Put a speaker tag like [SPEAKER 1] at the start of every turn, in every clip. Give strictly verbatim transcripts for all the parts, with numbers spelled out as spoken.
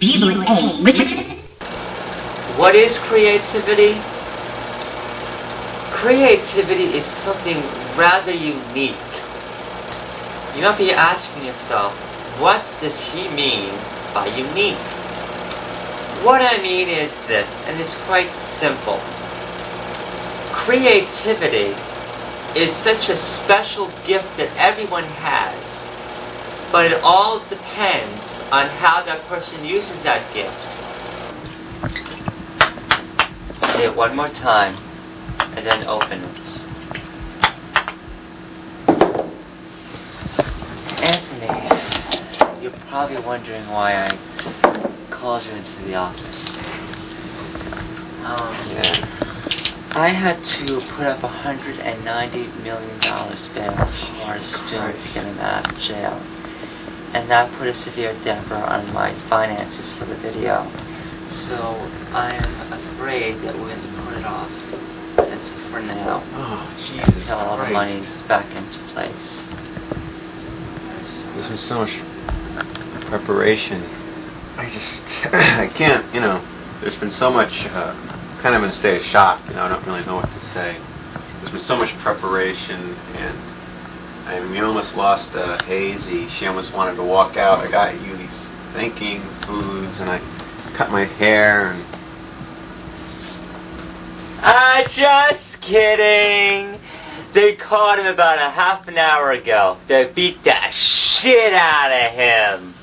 [SPEAKER 1] Bugler A. Richardson.
[SPEAKER 2] What is creativity? Creativity is something rather unique. You might be asking yourself, what does he mean by unique? What I mean is this, and it's quite simple. Creativity is such a special gift that everyone has, but it all depends on how that person uses that gift. Say it one more time, and then open it. Anthony, you're probably wondering why I called you into the office. Um, yeah. I had to put up a one hundred ninety million dollars bail for our students getting out of jail. And that put a severe damper on my finances for the video. So I'm afraid that we're going to put it off. That's for now.
[SPEAKER 3] Oh, Jesus
[SPEAKER 2] Until all the
[SPEAKER 3] Christ.
[SPEAKER 2] money's back into place. So,
[SPEAKER 3] There's been so much preparation. I just, I can't, you know, there's been so much, uh, kind of in a state of shock, you know, I don't really know what to say. There's been so much preparation, and I mean, we almost lost uh, Hazy. She almost wanted to walk out. I got you these thinking foods, and I cut my hair, and...
[SPEAKER 2] Ah, just kidding. They caught him about a half an hour ago. They beat the shit out of him.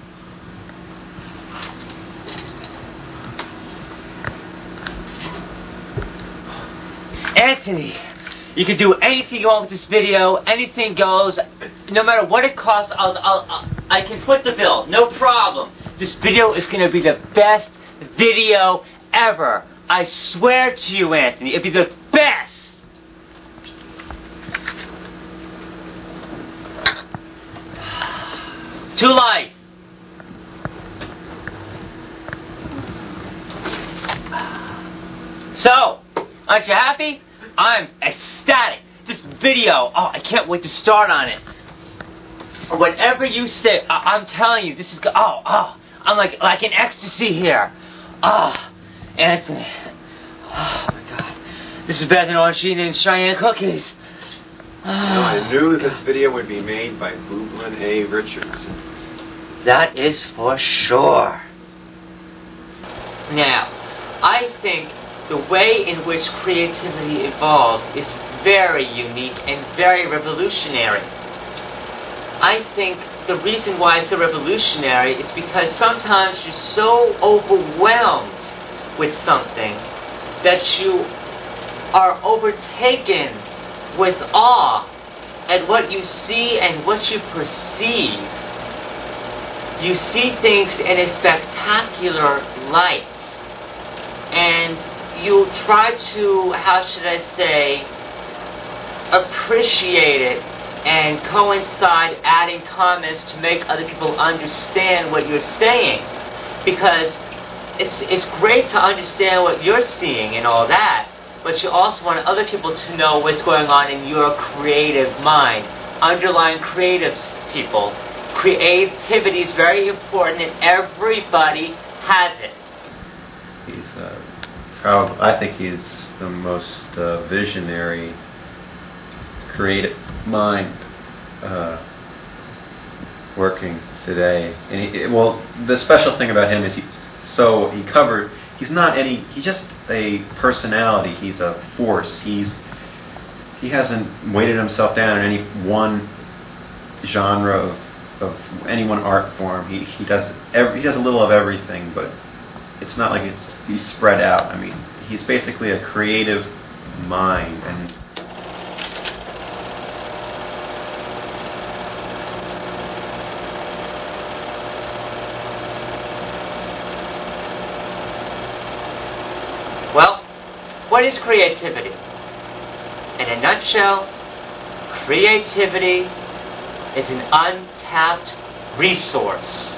[SPEAKER 2] Anthony, you can do anything you want with this video. Anything goes. No matter what it costs, I'll, I'll, I'll, I can foot the bill. No problem. This video is going to be the best video ever. I swear to you, Anthony, it'll be the best. To life. So, aren't you happy? I'm ecstatic. This video, oh, I can't wait to start on it. Whatever you say, I- I'm telling you, this is, go- oh, oh, I'm like, like in ecstasy here. Oh, Anthony. Oh, my God. This is better than Orange and Cheyenne cookies. Oh.
[SPEAKER 3] No, I knew this video would be made by Bugler A. Richardson.
[SPEAKER 2] That is for sure. Now, I think the way in which creativity evolves is very unique and very revolutionary. I think the reason why it's so revolutionary is because sometimes you're so overwhelmed with something that you are overtaken with awe at what you see and what you perceive. You see things in a spectacular light, and you try to, how should I say, appreciate it and coincide adding comments to make other people understand what you're saying, because it's it's great to understand what you're seeing and all that, but you also want other people to know what's going on in your creative mind. Underlying creative people. Creativity is very important, and everybody has it.
[SPEAKER 4] He's uh, probably, I think he's the most uh, visionary, creative mind uh, working today. And he, well, the special thing about him is he, so he covered. He's not any. He's just a personality. He's a force. He's he hasn't weighted himself down in any one genre of. of any one art form. He he does every, he does a little of everything, but it's not like it's he's spread out. I mean, he's basically a creative mind. And
[SPEAKER 2] well, what is creativity? In a nutshell, creativity is an untapped resource.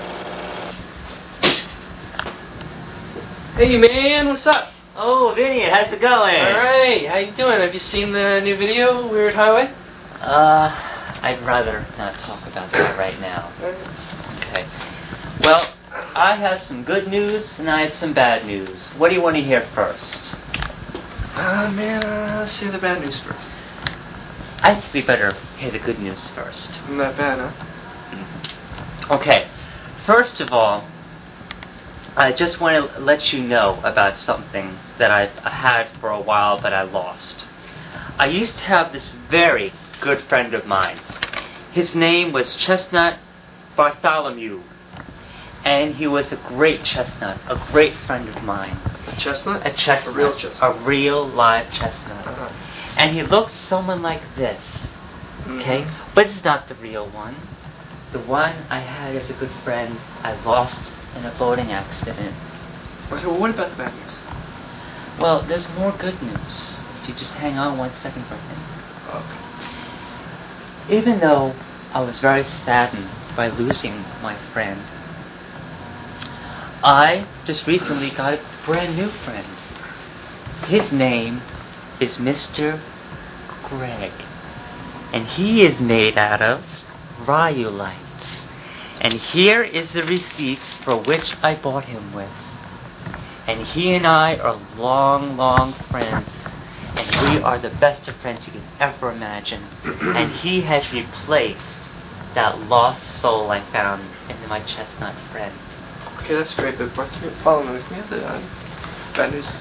[SPEAKER 5] Hey man, what's up?
[SPEAKER 2] Oh, Vinny, how's it going?
[SPEAKER 5] Alright, how you doing? Have you seen the new video, Weird Highway?
[SPEAKER 2] Uh, I'd rather not talk about that right now. Okay. Well, I have some good news and I have some bad news. What do you want to hear first?
[SPEAKER 5] Uh, man, uh, let's hear the bad news first.
[SPEAKER 2] I think we better hear the good news first.
[SPEAKER 5] Not bad, huh?
[SPEAKER 2] Mm-hmm. Okay. First of all, I just want to let you know about something that I've had for a while but I lost. I used to have this very good friend of mine. His name was Chestnut Bartholomew. And he was a great chestnut, a great friend of mine.
[SPEAKER 5] A chestnut?
[SPEAKER 2] A chestnut.
[SPEAKER 5] A real chestnut.
[SPEAKER 2] A real live chestnut.
[SPEAKER 5] Uh-huh.
[SPEAKER 2] And he looked someone like this. Okay?
[SPEAKER 5] Mm-hmm.
[SPEAKER 2] But it's not the real one. The one I had as a good friend, I lost in a boating accident.
[SPEAKER 5] Okay, well, what about the bad news?
[SPEAKER 2] Well, there's more good news. If you just hang on one second for me.
[SPEAKER 5] Okay.
[SPEAKER 2] Even though I was very saddened by losing my friend, I just recently got a brand new friend. His name is Mister Greg. And he is made out of rhyolites. And here is the receipt for which I bought him with. And he and I are long, long friends. And we are the best of friends you can ever imagine. And he has replaced that lost soul I found in my chestnut friend.
[SPEAKER 5] Okay, that's great, but follow me with me. The uh, bad news.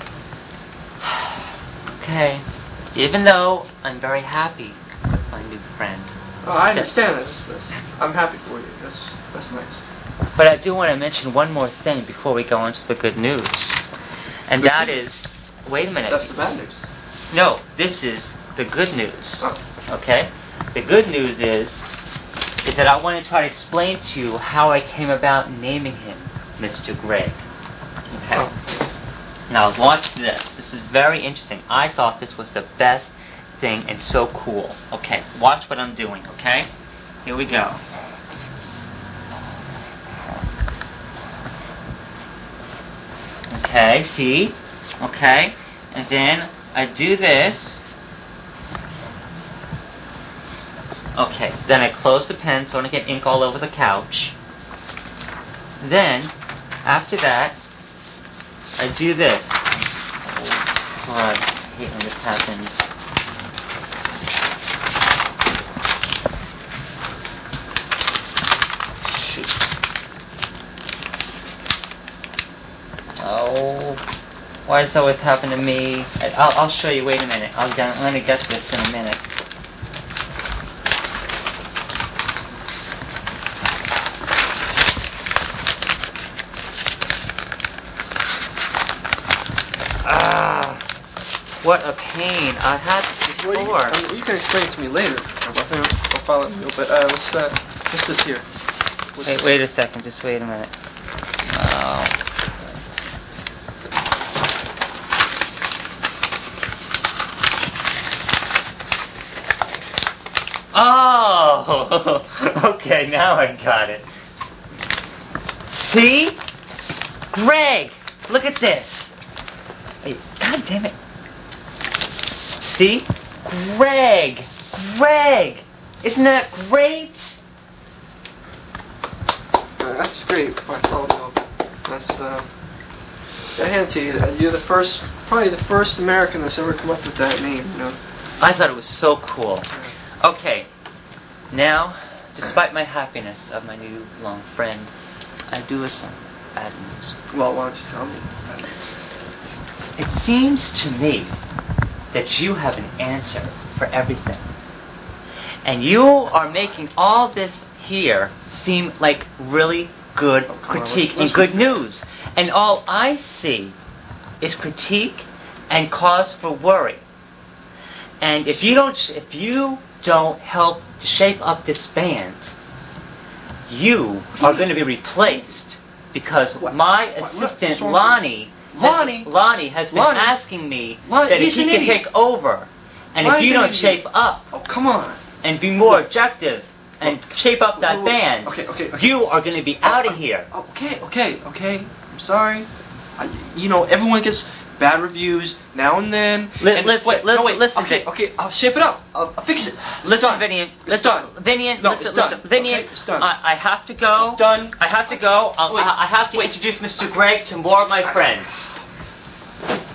[SPEAKER 2] Okay. Even though I'm very happy with my new friend.
[SPEAKER 5] Oh, I understand that. That's, that's, I'm happy for you. That's that's nice.
[SPEAKER 2] But I do want to mention one more thing before we go into the good news. And
[SPEAKER 5] Good
[SPEAKER 2] that
[SPEAKER 5] news?
[SPEAKER 2] is... Wait a minute.
[SPEAKER 5] That's the bad news.
[SPEAKER 2] No, this is the good news.
[SPEAKER 5] Oh.
[SPEAKER 2] Okay? The good news is... is that I want to try to explain to you how I came about naming him Mister Greg. Okay?
[SPEAKER 5] Oh.
[SPEAKER 2] Now watch this. This is very interesting. I thought this was the best thing and so cool. Okay, watch what I'm doing, okay? Here we go. Okay, see? Okay? And then I do this. Okay, then I close the pen so I don't get ink all over the couch. Then, after that, I do this. Oh, God, I hate when this happens. Shoot. Oh, why does this always happen to me? I, I'll, I'll show you, wait a minute. I'll, I'm going to get this in a minute. What a pain. I've had this before.
[SPEAKER 5] Well, you, I mean, you can explain it to me later. I think I'll follow you. But uh, what's, uh, what's this here? What's
[SPEAKER 2] wait,
[SPEAKER 5] this?
[SPEAKER 2] wait a second. Just wait a minute. Oh. Oh. Okay, now I got it. See? Greg, look at this. Hey, God damn it. See? Greg! Greg! Isn't that great?
[SPEAKER 5] Uh, that's great. Bartholomew. That's, uh... I hand it to you. You're the first, probably the first American that's ever come up with that name, you know?
[SPEAKER 2] I thought it was so cool. Okay. Now, despite my happiness of my new long friend, I do have some bad news.
[SPEAKER 5] Well, why don't you tell me?
[SPEAKER 2] It seems to me that you have an answer for everything. And you are making all this here seem like really good
[SPEAKER 5] Oh, come on,
[SPEAKER 2] critique
[SPEAKER 5] let's- let's
[SPEAKER 2] and good
[SPEAKER 5] be-
[SPEAKER 2] news. And all I see is critique and cause for worry. And if you don't, if you don't help to shape up this band, you are going to be replaced because
[SPEAKER 5] What?
[SPEAKER 2] my
[SPEAKER 5] What? What?
[SPEAKER 2] assistant
[SPEAKER 5] What's wrong with
[SPEAKER 2] Lonnie,
[SPEAKER 5] Lonnie?
[SPEAKER 2] has, Lonnie has been
[SPEAKER 5] Lonnie?
[SPEAKER 2] asking me
[SPEAKER 5] Lonnie,
[SPEAKER 2] that if
[SPEAKER 5] he's
[SPEAKER 2] he
[SPEAKER 5] an
[SPEAKER 2] can
[SPEAKER 5] idiot.
[SPEAKER 2] take over, and
[SPEAKER 5] Why
[SPEAKER 2] if
[SPEAKER 5] is
[SPEAKER 2] you
[SPEAKER 5] he an
[SPEAKER 2] don't
[SPEAKER 5] idiot?
[SPEAKER 2] shape up
[SPEAKER 5] Oh, come on.
[SPEAKER 2] and be more
[SPEAKER 5] Look.
[SPEAKER 2] objective and
[SPEAKER 5] Look.
[SPEAKER 2] shape up that
[SPEAKER 5] Look, look.
[SPEAKER 2] band,
[SPEAKER 5] Okay, okay, okay.
[SPEAKER 2] you are going to be out of here.
[SPEAKER 5] Okay, okay, okay. I'm sorry. I, you know, everyone gets bad reviews now and then.
[SPEAKER 2] Li-
[SPEAKER 5] and
[SPEAKER 2] listen,
[SPEAKER 5] wait,
[SPEAKER 2] listen,
[SPEAKER 5] no, wait.
[SPEAKER 2] listen,
[SPEAKER 5] Okay,
[SPEAKER 2] Vin.
[SPEAKER 5] okay, I'll shape it up. I'll, I'll fix it. It's
[SPEAKER 2] Listen,
[SPEAKER 5] done.
[SPEAKER 2] Vinian.
[SPEAKER 5] It's
[SPEAKER 2] Listen,
[SPEAKER 5] done.
[SPEAKER 2] Vinian.
[SPEAKER 5] No,
[SPEAKER 2] listen,
[SPEAKER 5] it's done.
[SPEAKER 2] listen, Vinian.
[SPEAKER 5] Okay, it's done.
[SPEAKER 2] I, I have to go.
[SPEAKER 5] It's done.
[SPEAKER 2] I have to go. Uh,
[SPEAKER 5] Wait,
[SPEAKER 2] I, I have to
[SPEAKER 5] wait.
[SPEAKER 2] introduce Mister Greg to more of my friends.